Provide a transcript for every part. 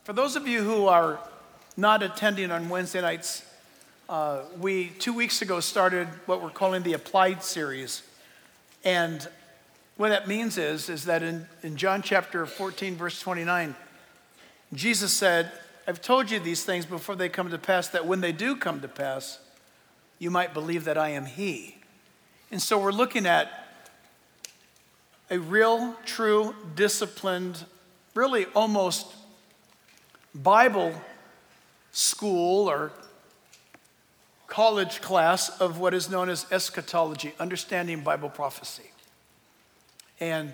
For those of you who are not attending on Wednesday nights, we 2 weeks ago started what we're calling the Applied series. And what that means is that in John chapter 14, verse 29, Jesus said, I've told you these things before they come to pass, that when they do come to pass, you might believe that I am He. And so we're looking at a real, true, disciplined, really almost Bible school or college class of what is known as eschatology, understanding Bible prophecy. And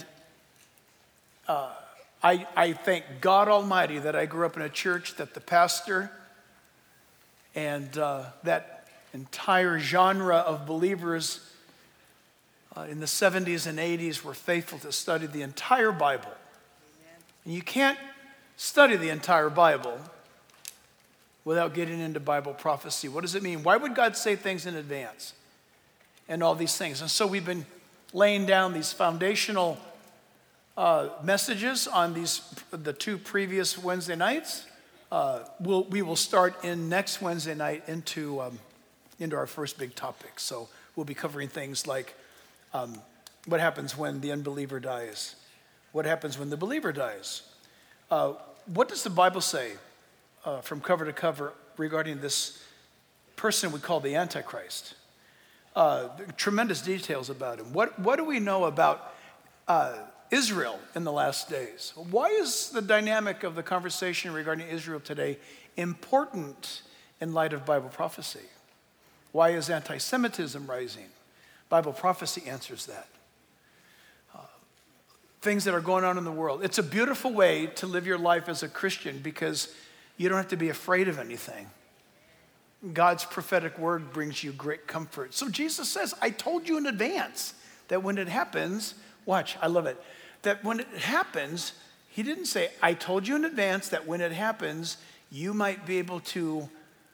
I thank God Almighty that I grew up in a church that the pastor and that entire genre of believers in the 70s and 80s were faithful to study the entire Bible. And you can't study the entire Bible without getting into Bible prophecy. What does it mean? Why would God say things in advance? And all these things. And so we've been laying down these foundational messages on the two previous Wednesday nights. We will start in next Wednesday night into our first big topic. So we'll be covering things like what happens when the unbeliever dies? What happens when the believer dies? What does the Bible say from cover to cover regarding this person we call the Antichrist? Tremendous details about him. What do we know about Israel in the last days? Why is the dynamic of the conversation regarding Israel today important in light of Bible prophecy? Why is anti-Semitism rising? Bible prophecy answers that. Things that are going on in the world. It's a beautiful way to live your life as a Christian because you don't have to be afraid of anything. God's prophetic word brings you great comfort. So Jesus says, I told you in advance that when it happens, watch, I love it, that when it happens, he didn't say, I told you in advance that when it happens, you might be able to,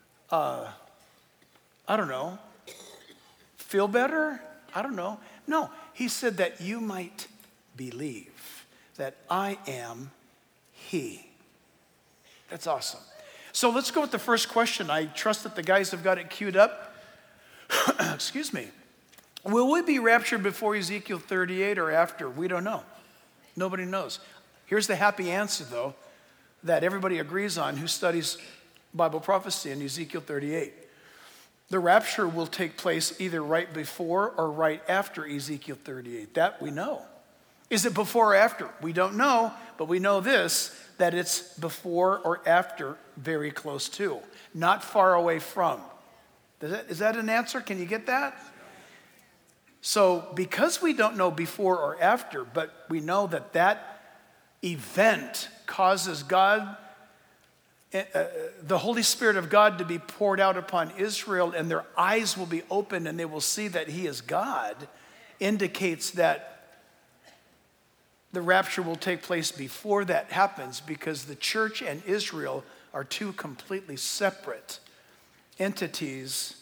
feel better? I don't know. No, he said that you might believe that I am He. That's awesome. So let's go with the first question. I trust that the guys have got it queued up. Excuse me. Will we be raptured before Ezekiel 38 or after? We don't know. Nobody knows. Here's the happy answer, though, that everybody agrees on who studies Bible prophecy in Ezekiel 38. The rapture will take place either right before or right after Ezekiel 38. That we know. Is it before or after? We don't know, but we know this, that it's before or after, very close to, not far away from. Is that an answer? Can you get that? So because we don't know before or after, but we know that event causes God, the Holy Spirit of God to be poured out upon Israel, and their eyes will be opened and they will see that He is God, indicates that the rapture will take place before that happens because the church and Israel are two completely separate entities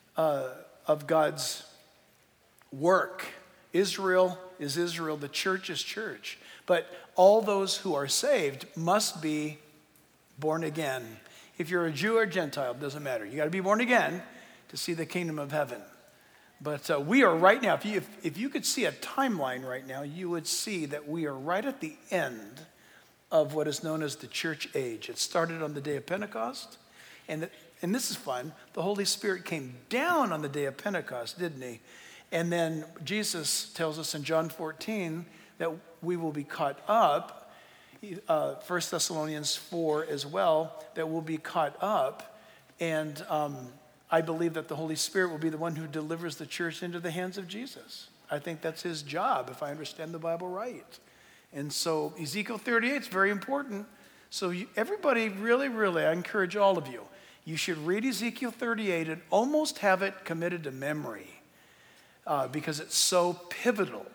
of God's work. Israel is Israel, the church is church. But all those who are saved must be born again. If you're a Jew or Gentile, it doesn't matter. You got to be born again to see the kingdom of heaven. But we are right now, if you could see a timeline right now, you would see that we are right at the end of what is known as the church age. It started on the day of Pentecost, and this is fun. The Holy Spirit came down on the day of Pentecost, didn't He? And then Jesus tells us in John 14 that we will be caught up, 1 Thessalonians 4 as well, that we'll be caught up, and I believe that the Holy Spirit will be the one who delivers the church into the hands of Jesus. I think that's His job, if I understand the Bible right. And so Ezekiel 38 is very important. So everybody, really, I encourage all of you, you should read Ezekiel 38 and almost have it committed to memory because it's so pivotal.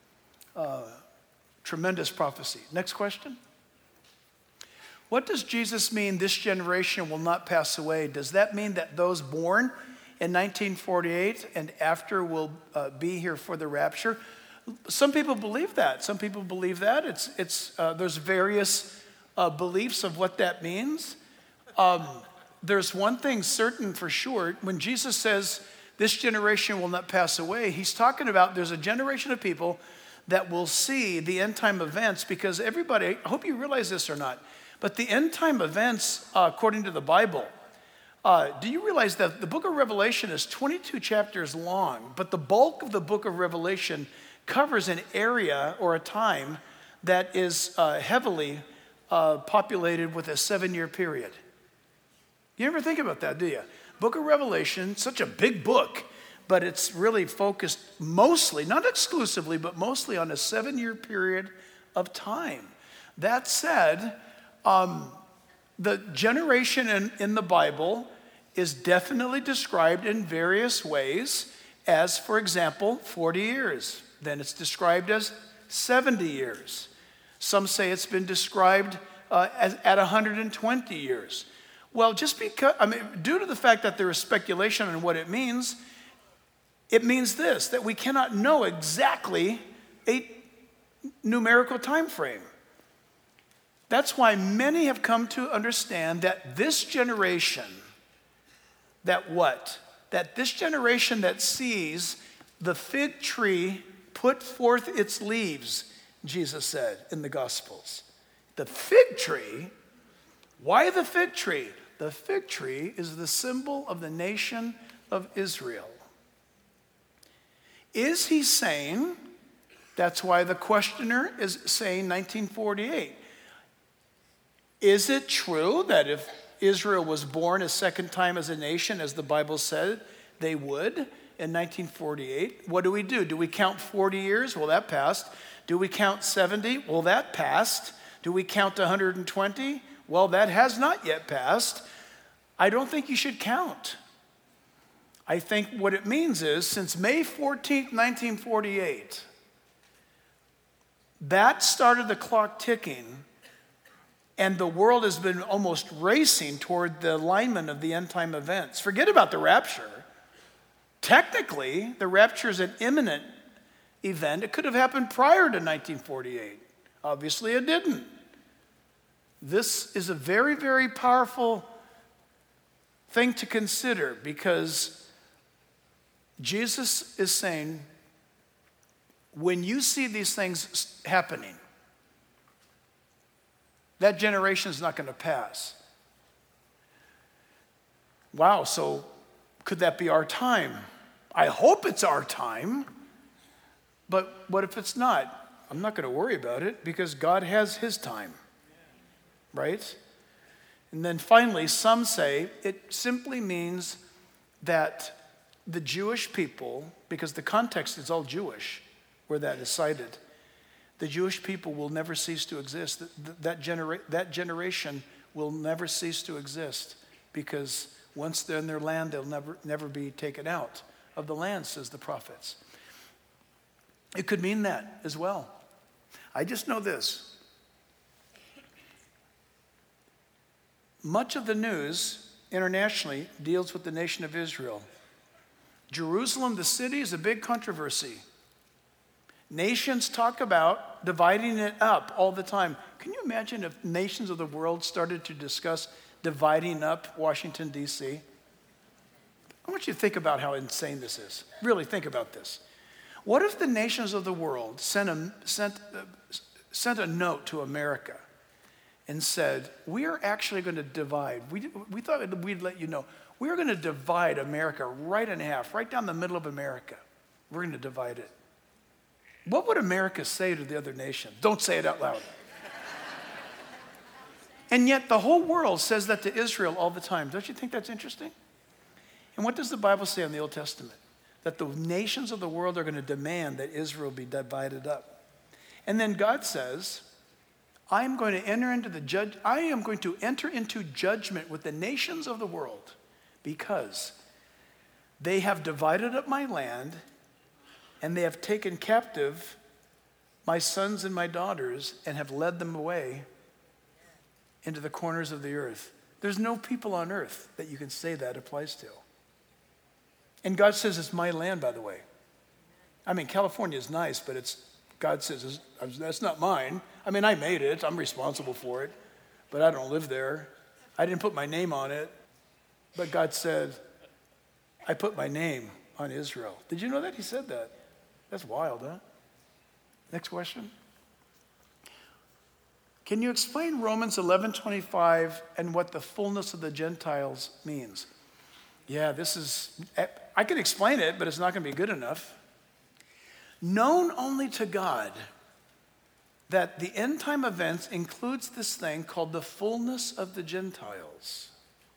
Tremendous prophecy. Next question. What does Jesus mean this generation will not pass away? Does that mean that those born in 1948 and after will be here for the rapture? Some people believe that. There's various beliefs of what that means, there's one thing certain for sure. When Jesus says, this generation will not pass away, he's talking about there's a generation of people that will see the end time events, because everybody, I hope you realize this or not, but the end time events, according to the Bible, do you realize that the book of Revelation is 22 chapters long, but the bulk of the book of Revelation covers an area or a time that is heavily populated with a 7-year period. You ever think about that, do you? Book of Revelation, such a big book, but it's really focused mostly, not exclusively, but mostly on a 7-year period of time. That said, the generation in the Bible is definitely described in various ways as, for example, 40 years. Then it's described as 70 years. Some say it's been described at 120 years. Well, just because, due to the fact that there is speculation on what it means this, that we cannot know exactly a numerical time frame. That's why many have come to understand that this generation, that this generation that sees the fig tree put forth its leaves, Jesus said in the Gospels. The fig tree, why the fig tree? The fig tree is the symbol of the nation of Israel. Is he saying, that's why the questioner is saying 1948. Is it true that if Israel was born a second time as a nation, as the Bible said they would in 1948? What do? Do we count 40 years? Well, that passed. Do we count 70? Well, that passed. Do we count 120? Well, that has not yet passed. I don't think you should count. I think what it means is, since May 14th, 1948, that started the clock ticking, and the world has been almost racing toward the alignment of the end time events. Forget about the rapture. Technically, the rapture is an imminent event. It could have happened prior to 1948. Obviously, it didn't. This is a very, very powerful thing to consider, because Jesus is saying, when you see these things happening, that generation is not going to pass. Wow, so could that be our time? I hope it's our time, but what if it's not? I'm not going to worry about it, because God has his time, right? And then finally, some say it simply means that the Jewish people, because the context is all Jewish where that is cited, the Jewish people will never cease to exist. That generation will never cease to exist, because once they're in their land, they'll never be taken out of the land, says the prophets. It could mean that as well. I just know this. Much of the news internationally deals with the nation of Israel. Jerusalem, the city, is a big controversy. Nations talk about dividing it up all the time. Can you imagine if nations of the world started to discuss dividing up Washington, D.C.? I want you to think about how insane this is. Really think about this. What if the nations of the world sent a note to America and said, we are actually going to divide. We thought we'd let you know. We're going to divide America right in half, right down the middle of America. We're going to divide it. What would America say to the other nations? Don't say it out loud. And yet the whole world says that to Israel all the time. Don't you think that's interesting? And what does the Bible say in the Old Testament? That the nations of the world are going to demand that Israel be divided up. And then God says, I am going to enter into judgment with the nations of the world, because they have divided up my land, and they have taken captive my sons and my daughters and have led them away into the corners of the earth. There's no people on earth that you can say that applies to. And God says it's my land, by the way. I mean, California is nice, but God says that's not mine. I mean, I made it. I'm responsible for it. but I don't live there. I didn't put my name on it. But God said, I put my name on Israel. Did you know that? He said that. That's wild, huh? Next question. Can you explain Romans 11:25 and what the fullness of the Gentiles means? Yeah, I can explain it, but it's not going to be good enough. Known only to God that the end time events includes this thing called the fullness of the Gentiles.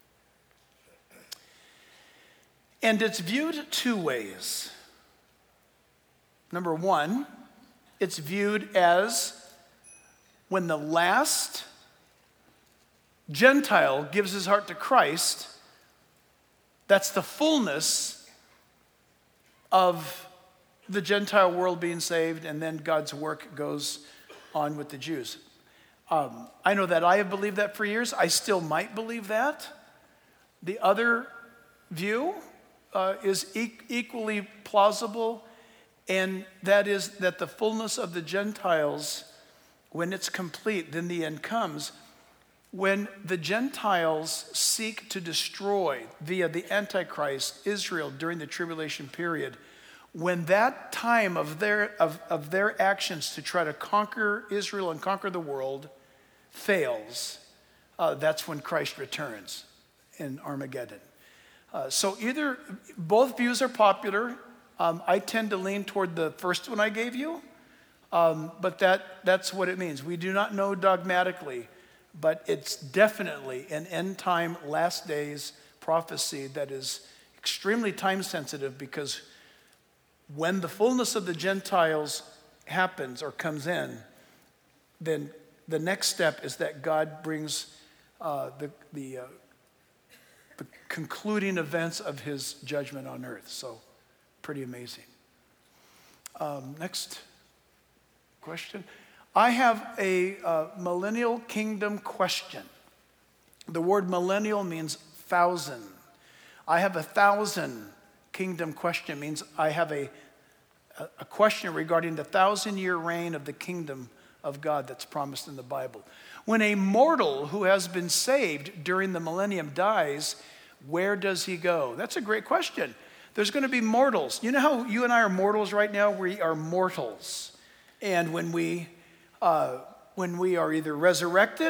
And it's viewed two ways. Number one, it's viewed as when the last Gentile gives his heart to Christ, that's the fullness of the Gentile world being saved, and then God's work goes on with the Jews. I know that I have believed that for years. I still might believe that. The other view is equally plausible, and that is that the fullness of the Gentiles, when it's complete, then the end comes. When the Gentiles seek to destroy via the Antichrist Israel during the tribulation period, when that time of their actions to try to conquer Israel and conquer the world fails, that's when Christ returns in Armageddon. So both views are popular. I tend to lean toward the first one I gave you, but that's what it means. We do not know dogmatically, but it's definitely an end time, last days prophecy that is extremely time sensitive, because when the fullness of the Gentiles happens or comes in, then the next step is that God brings the concluding events of his judgment on earth. So pretty amazing. Next question. I have a millennial kingdom question. The word millennial means 1,000. I have 1,000 kingdom question. Means I have a question regarding the 1,000-year reign of the kingdom of God that's promised in the Bible. When a mortal who has been saved during the millennium dies, where does he go? That's a great question. There's going to be mortals. You know how you and I are mortals right now? We are mortals. And when we are either resurrected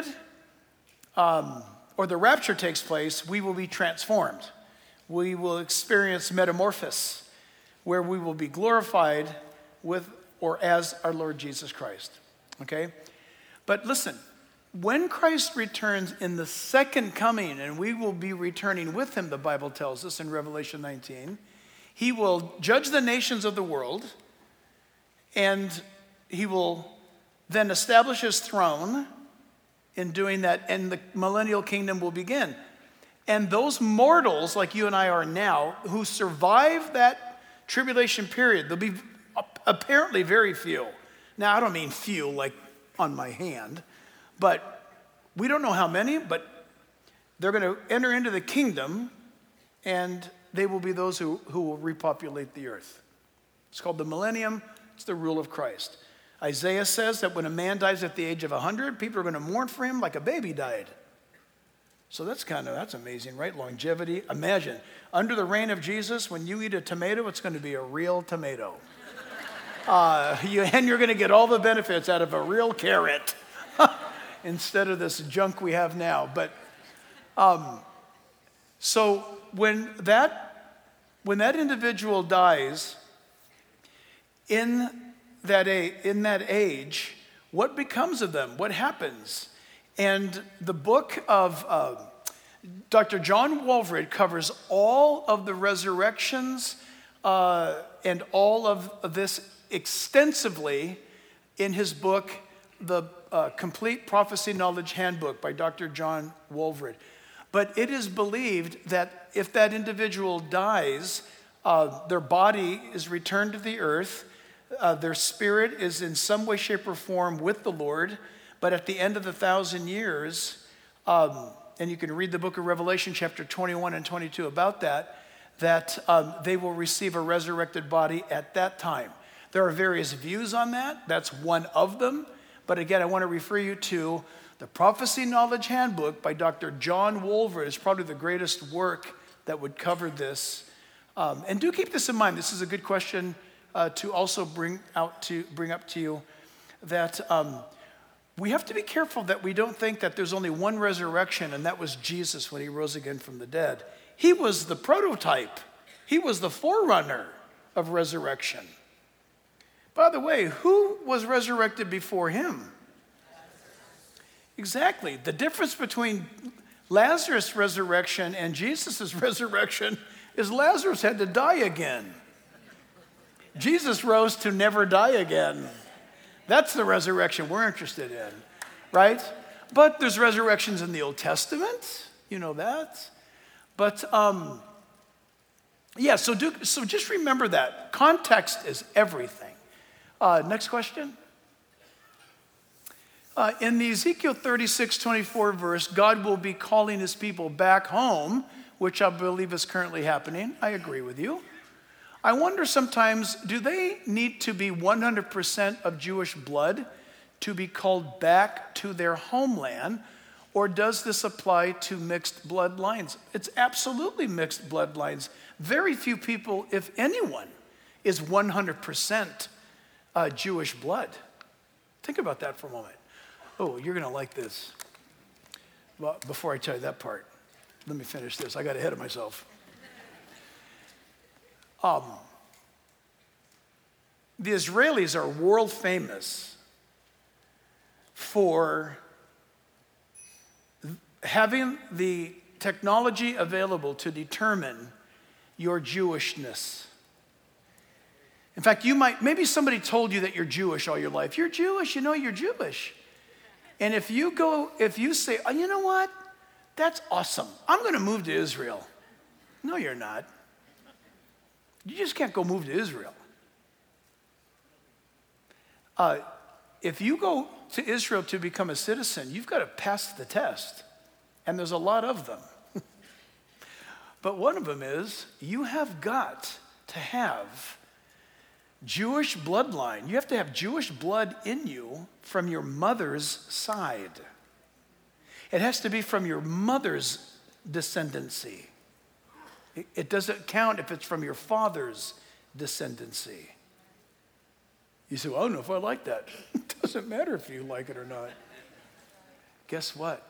or the rapture takes place, we will be transformed. We will experience metamorphosis, where we will be glorified with or as our Lord Jesus Christ. Okay? But listen, when Christ returns in the second coming, and we will be returning with him, the Bible tells us in Revelation 19, he will judge the nations of the world, and he will then establish his throne. In doing that, and the millennial kingdom will begin. And those mortals, like you and I are now, who survive that tribulation period, there'll be apparently very few. Now, I don't mean few like on my hand, but we don't know how many, but they're going to enter into the kingdom, and they will be those who will repopulate the earth. It's called the millennium. It's the rule of Christ. Isaiah says that when a man dies at the age of 100, people are going to mourn for him like a baby died. So that's amazing, right? Longevity. Imagine, under the reign of Jesus, when you eat a tomato, it's going to be a real tomato. And you're going to get all the benefits out of a real carrot instead of this junk we have now. But so when that individual dies in that age, what becomes of them? What happens? And the book of Dr. John Walvoord covers all of the resurrections and all of this extensively in his book, The Complete Prophecy Knowledge Handbook by Dr. John Walvoord. But it is believed that if that individual dies, their body is returned to the earth. Their spirit is in some way, shape, or form with the Lord. But at the end of the 1,000 years, and you can read the book of Revelation chapter 21 and 22 about that they will receive a resurrected body at that time. There are various views on that. That's one of them. But again, I want to refer you to The Prophecy Knowledge Handbook by Dr. John Wolver is probably the greatest work that would cover this. And do keep this in mind. This is a good question to also bring up to you, that we have to be careful that we don't think that there's only one resurrection, and that was Jesus when he rose again from the dead. He was the prototype. He was the forerunner of resurrection. By the way, who was resurrected before him? Exactly. The difference between Lazarus' resurrection and Jesus' resurrection is Lazarus had to die again. Jesus rose to never die again. That's the resurrection we're interested in, right? But there's resurrections in the Old Testament. You know that. But yeah, so just remember that. Context is everything. Next question. In the Ezekiel 36:24 verse, God will be calling his people back home, which I believe is currently happening. I agree with you. I wonder sometimes, do they need to be 100% of Jewish blood to be called back to their homeland, or does this apply to mixed bloodlines? It's absolutely mixed bloodlines. Very few people, if anyone, is 100% Jewish blood. Think about that for a moment. Oh, you're going to like this. Well, before I tell you that part, let me finish this. I got ahead of myself. The Israelis are world famous for having the technology available to determine your Jewishness. In fact, maybe somebody told you that you're Jewish all your life. You're Jewish, you know you're Jewish. And if you say, oh, you know what? That's awesome. I'm going to move to Israel. No, you're not. You just can't go move to Israel. If you go to Israel to become a citizen, you've got to pass the test. And there's a lot of them. But one of them is you have got to have Jewish bloodline. You have to have Jewish blood in you from your mother's side. It has to be from your mother's descendancy. It doesn't count if it's from your father's descendancy. You say, well, I don't know if I like that. It doesn't matter if you like it or not. Guess what?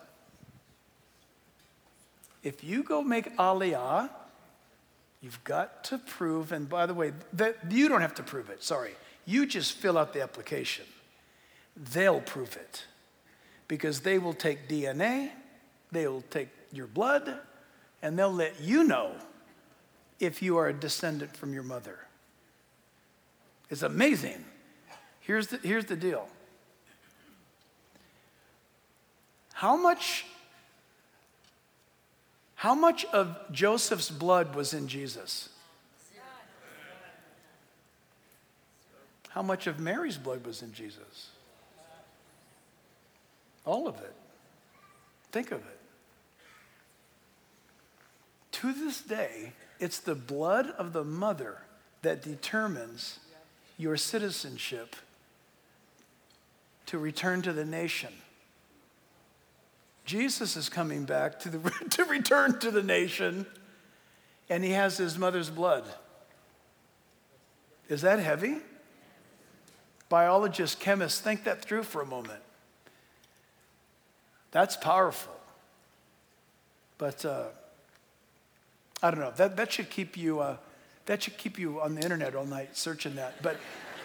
If you go make Aliyah, you've got to prove, and by the way, that you don't have to prove it, sorry. You just fill out the application. They'll prove it. Because they will take DNA, they will take your blood, and they'll let you know if you are a descendant from your mother. It's amazing. Here's the deal. How much of Joseph's blood was in Jesus? How much of Mary's blood was in Jesus? All of it. Think of it. To this day, it's the blood of the mother that determines your citizenship to return to the nation. Jesus is coming back to return to the nation, and he has his mother's blood. Is that heavy? Biologists, chemists, think that through for a moment. That's powerful. But I don't know. That should keep you on the internet all night searching that. But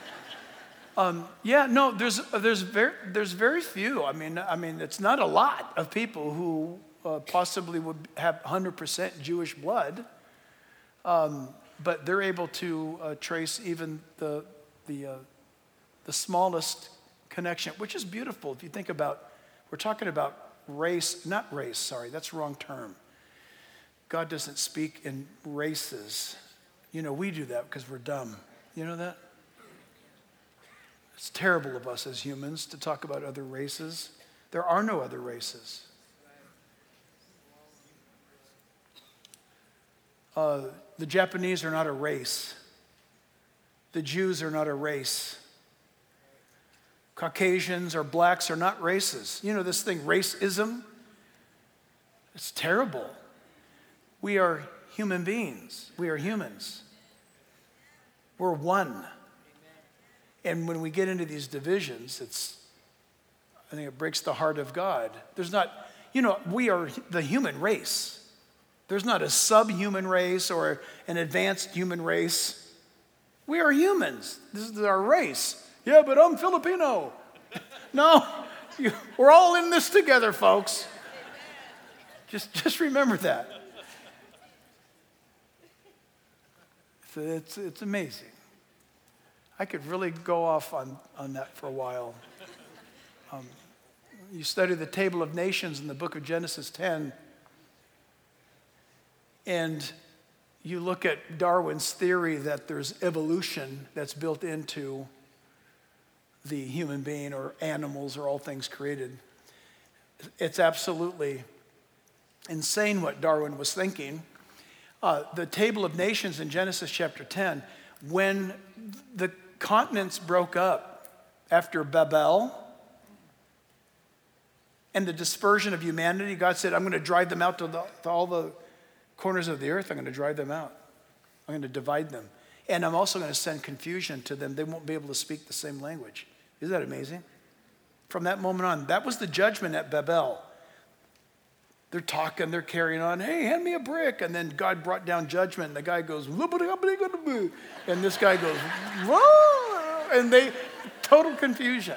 yeah, no, there's very few. I mean, it's not a lot of people who possibly would have 100% Jewish blood, but they're able to trace even the smallest connection, which is beautiful. If you think about, we're talking about race, not race. Sorry, that's the wrong term. God doesn't speak in races. You know, we do that because we're dumb. You know that? It's terrible of us as humans to talk about other races. There are no other races. The Japanese are not a race. The Jews are not a race. Caucasians or blacks are not races. You know this thing, racism? It's terrible. We are human beings. We are humans. We're one. And when we get into these divisions, I think it breaks the heart of God. There's not, we are the human race. There's not a subhuman race or an advanced human race. We are humans. This is our race. Yeah, but I'm Filipino. No, we're all in this together, folks. Just remember that. It's amazing. I could really go off on that for a while. You study the Table of Nations in the book of Genesis 10, and you look at Darwin's theory that there's evolution that's built into the human being or animals or all things created. It's absolutely insane what Darwin was thinking. The Table of Nations in Genesis chapter 10, when the continents broke up after Babel and the dispersion of humanity, God said, I'm going to drive them out to all the corners of the earth. I'm going to drive them out. I'm going to divide them. And I'm also going to send confusion to them. They won't be able to speak the same language. Isn't that amazing? From that moment on, that was the judgment at Babel. They're talking, they're carrying on. Hey, hand me a brick. And then God brought down judgment. And the guy goes, and this guy goes, whoa, and total confusion.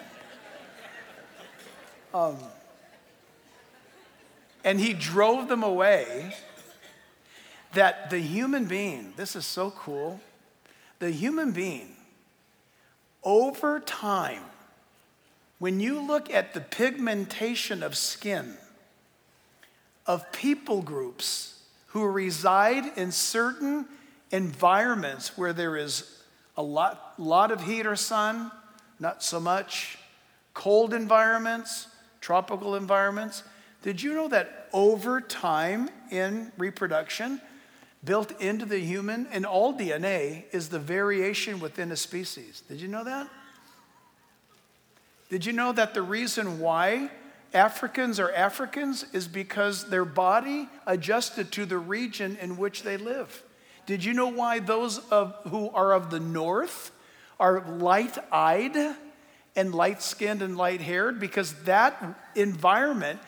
And he drove them away. That the human being, this is so cool, the human being, over time, when you look at the pigmentation of skin of people groups who reside in certain environments where there is a lot of heat or sun, not so much, cold environments, tropical environments, did you know that over time in reproduction, built into the human and all DNA is the variation within a species? Did you know that? Did you know that the reason why Africans are Africans is because their body adjusted to the region in which they live? Did you know why those who are of the north are light-eyed and light-skinned and light-haired? Because that environment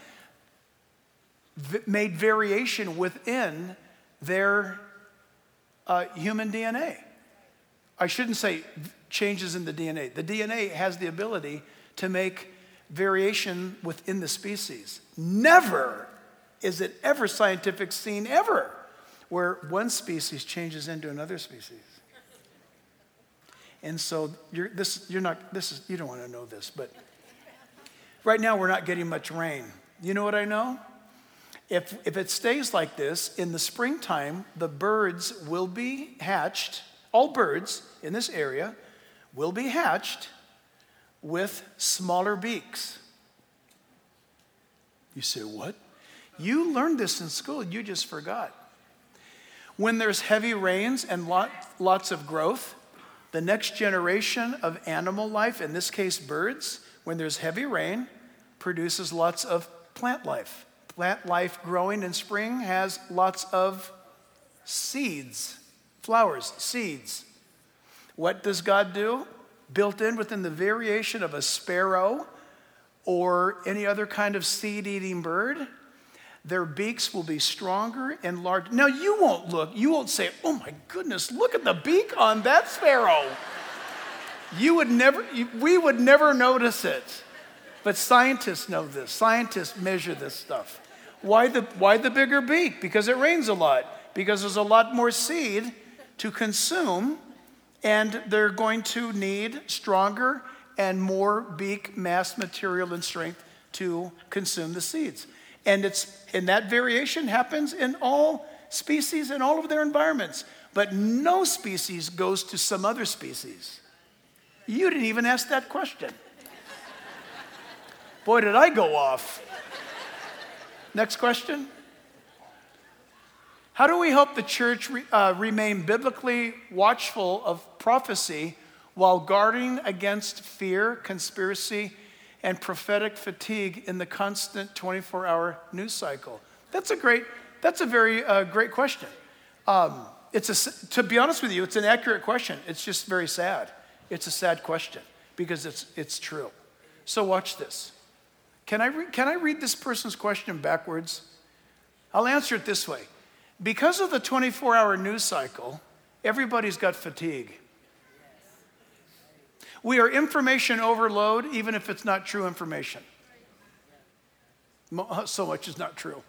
made variation within their human DNA. I shouldn't say changes in the DNA. The DNA has the ability to make variation within the species. Never is it ever scientific seen ever where one species changes into another species. And so you don't want to know this, but right now we're not getting much rain. You know what I know? If it stays like this, in the springtime, the birds will be hatched. All birds in this area will be hatched with smaller beaks. You say, what? You learned this in school, you just forgot. When there's heavy rains and lots of growth, the next generation of animal life, in this case birds, when there's heavy rain, produces lots of plant life. Plant life growing in spring has lots of seeds, flowers, seeds. What does God do? Built in within the variation of a sparrow or any other kind of seed-eating bird, their beaks will be stronger and larger. Now you won't say, oh my goodness, look at the beak on that sparrow. We would never notice it. But scientists know this. Scientists measure this stuff. Why the bigger beak? Because it rains a lot. Because there's a lot more seed to consume, and they're going to need stronger and more beak mass material and strength to consume the seeds. And that variation happens in all species in all of their environments. But no species goes to some other species. You didn't even ask that question. Boy, did I go off. Next question. How do we help the church remain biblically watchful of prophecy while guarding against fear, conspiracy, and prophetic fatigue in the constant 24-hour news cycle? That's a very great question. To be honest with you, it's an accurate question. It's just very sad. It's a sad question because it's true. So watch this. Can I read this person's question backwards? I'll answer it this way. Because of the 24-hour news cycle, everybody's got fatigue. We are information overload, even if it's not true information. So much is not true.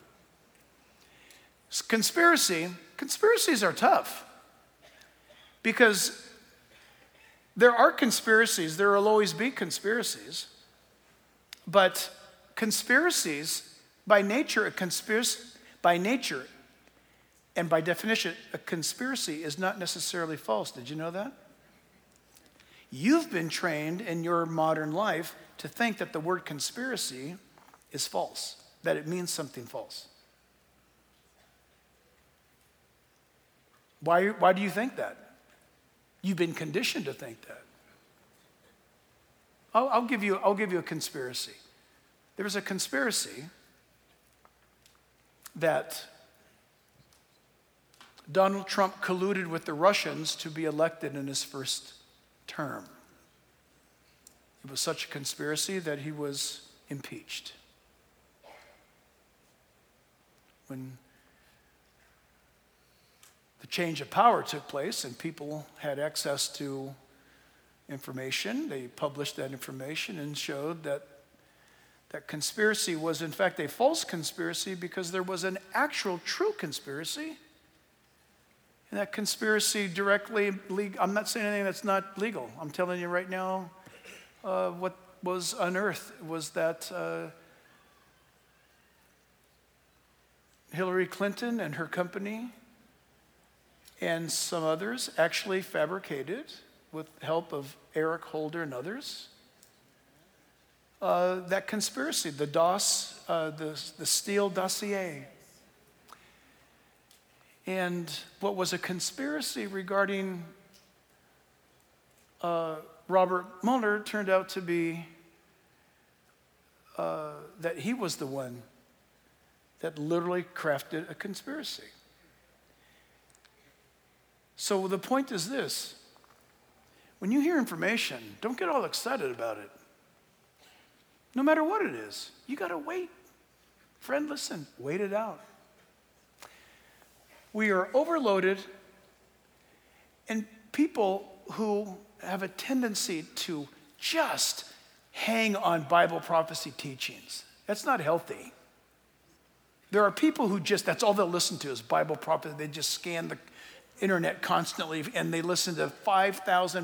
Conspiracies are tough because there are conspiracies. There will always be conspiracies. But conspiracies, by nature and by definition, a conspiracy is not necessarily false. Did you know that? You've been trained in your modern life to think that the word conspiracy is false, that it means something false. Why do you think that? You've been conditioned to think that. I'll give you a conspiracy. There was a conspiracy that Donald Trump colluded with the Russians to be elected in his first term. It was such a conspiracy that he was impeached. When the change of power took place and people had access to information, they published that information and showed that that conspiracy was in fact a false conspiracy because there was an actual true conspiracy. And that conspiracy directly, I'm not saying anything that's not legal. I'm telling you right now, what was unearthed was that Hillary Clinton and her company and some others actually fabricated, with help of Eric Holder and others, that conspiracy, the Steele dossier. And what was a conspiracy regarding Robert Mueller turned out to be that he was the one that literally crafted a conspiracy. So the point is this. When you hear information, don't get all excited about it. No matter what it is, you got to wait. Friend, listen, wait it out. We are overloaded, and people who have a tendency to just hang on Bible prophecy teachings. That's not healthy. There are people who that's all they'll listen to is Bible prophecy. They just scan the internet constantly, and they listen to 5,000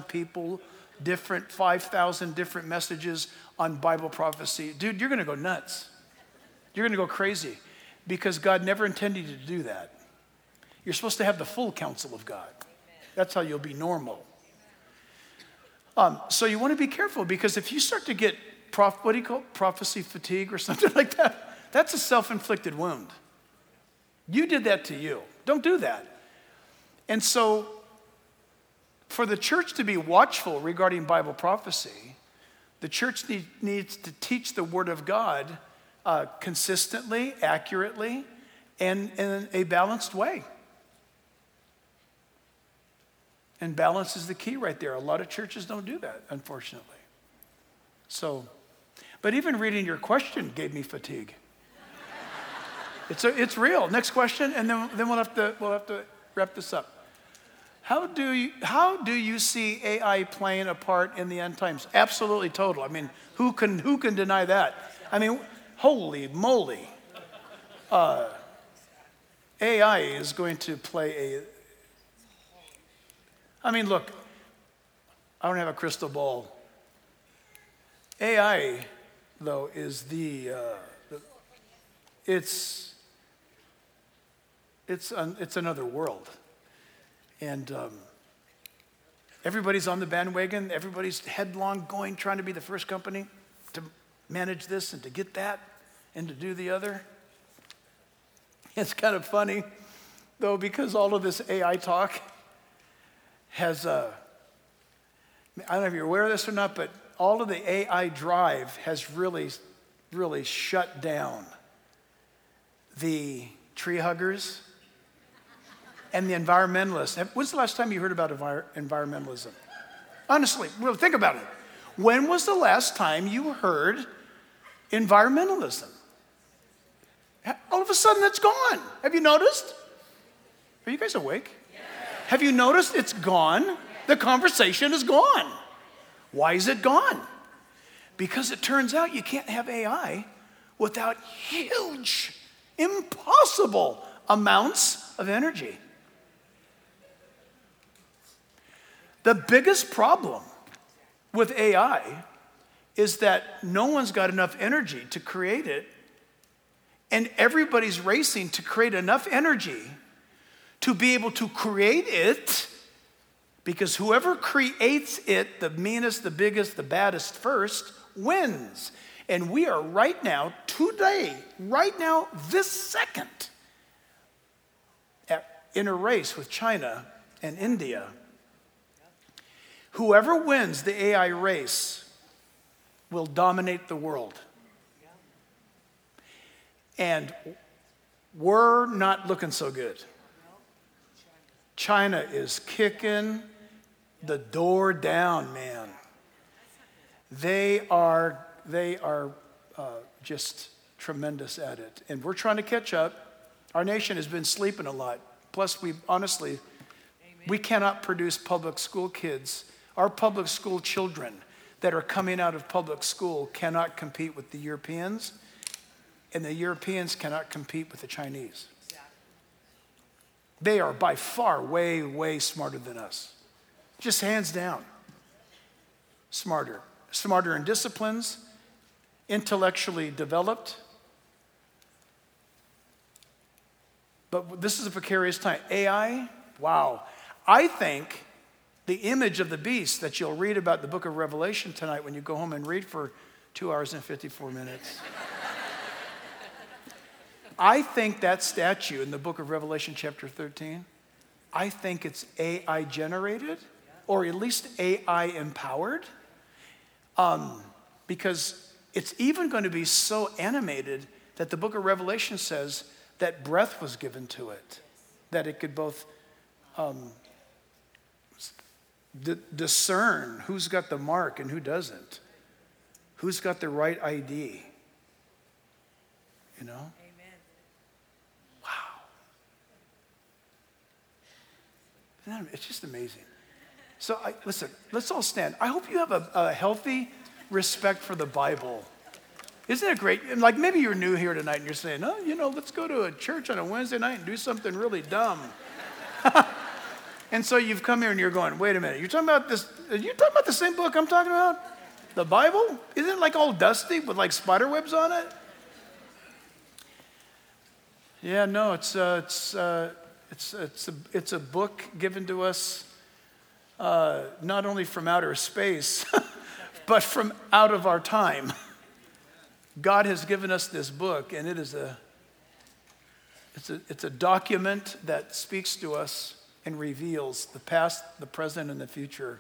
different messages on Bible prophecy. Dude, you're going to go nuts. You're going to go crazy because God never intended you to do that. You're supposed to have the full counsel of God. That's how you'll be normal. So you want to be careful because if you start to get prophecy fatigue or something like that, that's a self-inflicted wound. You did that to you. Don't do that. And so for the church to be watchful regarding Bible prophecy, the church needs to teach the Word of God consistently, accurately, and in a balanced way. And balance is the key right there. A lot of churches don't do that, unfortunately. So, but even reading your question gave me fatigue. It's real. Next question, and then we'll have to wrap this up. How do you see AI playing a part in the end times? Absolutely total. I mean, who can deny that? I mean, holy moly. AI is going to play look, I don't have a crystal ball. AI, though, is it's another world. And everybody's on the bandwagon. Everybody's headlong going, trying to be the first company to manage this and to get that and to do the other. It's kind of funny, though, because all of this AI talk has I don't know if you're aware of this or not, but all of the AI drive has really, really shut down the tree huggers and the environmentalists. When's the last time you heard about environmentalism? Honestly, well, think about it. When was the last time you heard environmentalism? All of a sudden, it's gone. Have you noticed? Are you guys awake? Yes. Have you noticed it's gone? The conversation is gone. Why is it gone? Because it turns out you can't have AI without huge, impossible amounts of energy. The biggest problem with AI is that no one's got enough energy to create it, and everybody's racing to create enough energy to be able to create it, because whoever creates it, the meanest, the biggest, the baddest first, wins. And we are right now, today, right now, this second, in a race with China and India. Whoever wins the AI race will dominate the world. And we're not looking so good. China is kicking the door down, man. They are just tremendous at it. And we're trying to catch up. Our nation has been sleeping a lot. Plus, we cannot produce public school kids. Our public school children that are coming out of public school cannot compete with the Europeans, and the Europeans cannot compete with the Chinese. They are by far way, way smarter than us. Just hands down. Smarter. Smarter in disciplines, intellectually developed. But this is a precarious time. AI, wow. I think the image of the beast that you'll read about in the book of Revelation tonight when you go home and read for 2 hours and 54 minutes. I think that statue in the book of Revelation chapter 13, I think it's AI generated, or at least AI empowered, because it's even going to be so animated that the book of Revelation says that breath was given to it, that it could both discern who's got the mark and who doesn't, who's got the right ID, you know? Amen. Wow. It's just amazing. So listen, let's all stand. I hope you have a healthy respect for the Bible. Isn't it great? Like maybe you're new here tonight and you're saying, oh, let's go to a church on a Wednesday night and do something really dumb. And so you've come here and you're going, wait a minute, you're talking about this, are you talking about the same book I'm talking about? The Bible? Isn't it like all dusty with like spider webs on it? Yeah, no, it's a book given to us not only from outer space, but from out of our time. God has given us this book, and it is it's a document that speaks to us and reveals the past, the present, and the future.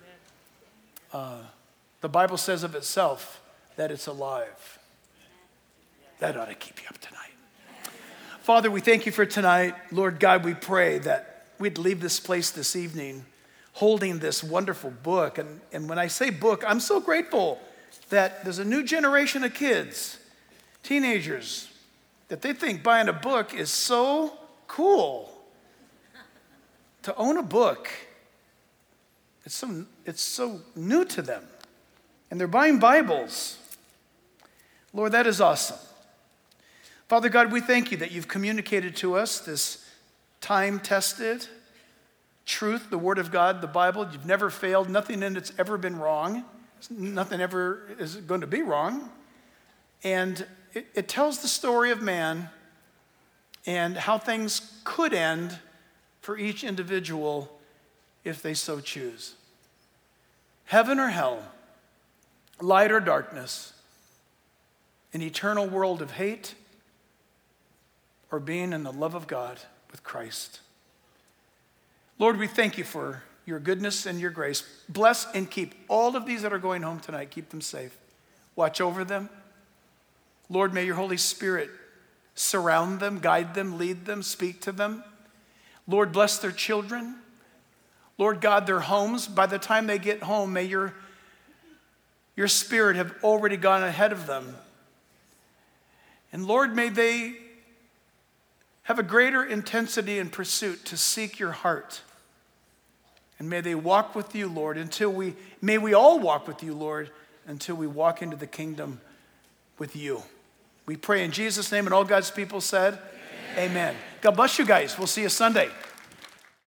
The Bible says of itself that it's alive. That ought to keep you up tonight. Father, we thank you for tonight. Lord God, we pray that we'd leave this place this evening holding this wonderful book. And when I say book, I'm so grateful that there's a new generation of kids, teenagers, that they think buying a book is so cool. To own a book, it's so new to them. And they're buying Bibles. Lord, that is awesome. Father God, we thank you that you've communicated to us this time-tested truth, the Word of God, the Bible. You've never failed. Nothing in it's ever been wrong. Nothing ever is going to be wrong. And it tells the story of man and how things could end for each individual if they so choose. Heaven or hell, light or darkness, an eternal world of hate, or being in the love of God with Christ. Lord, we thank you for your goodness and your grace. Bless and keep all of these that are going home tonight. Keep them safe. Watch over them. Lord, may your Holy Spirit surround them, guide them, lead them, speak to them. Lord, bless their children. Lord God, their homes. By the time they get home, may your Spirit have already gone ahead of them. And Lord, may they have a greater intensity and pursuit to seek your heart. And may they walk with you, Lord, may we all walk with you, Lord, until we walk into the kingdom with you. We pray in Jesus' name, and all God's people said, Amen. God bless you guys. We'll see you Sunday.